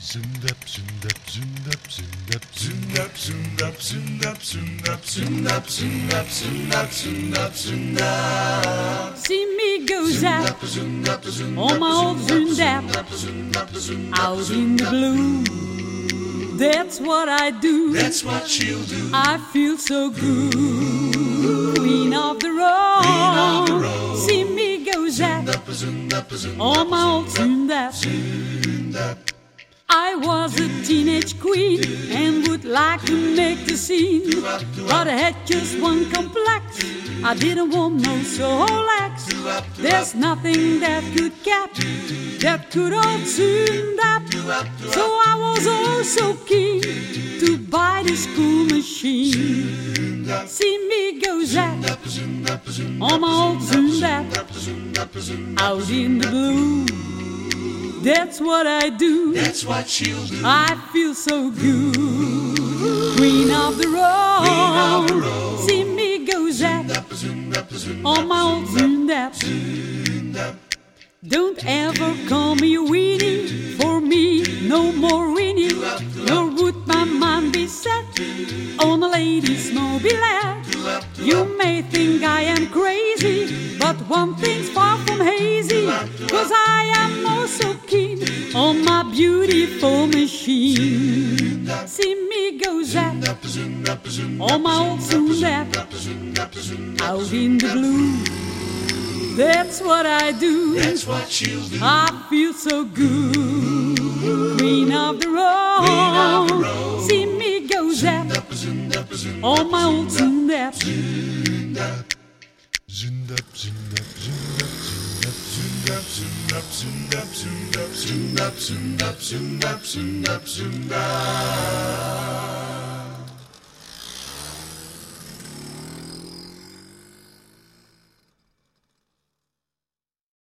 Zundap, zundap, zundap, zundap, zundap, zundap, zundap, zundap, zundap, zundap, zundap, zundap, zundap. See me go zap on my old zundap out in the blue. That's what I do. That's what she'll do. I feel so good. Queen of the road. See me go zap on my old zundap. I was a teenage queen and would like to make the scene, but I had just one complex. I didn't want no Solex. There's nothing that could cap that good old Zundap. So I was also keen to buy the school machine. See me go zap on my old Zundap out in the blue. That's what I do. That's what she'll do. I feel so good. Queen of the road. See me go zap on my old Zundap. Don't ever call me a weenie. For me, no more weenie. Nor would my mind be set on a lady's mobilette. You may think I am crazy, but one thing's far from hazy, 'cause I am also keen on my beautiful machine. See me go zap on my old Zundap out in the blue. That's what I do. That's what she'll do. I feel so good. Queen of the road. See me go zap on my old Zundap. Zundap, zundap, zundap, zundap, zundap, zundap, zundap, zundap, zundap, zundap, zundap, zundap, zundap.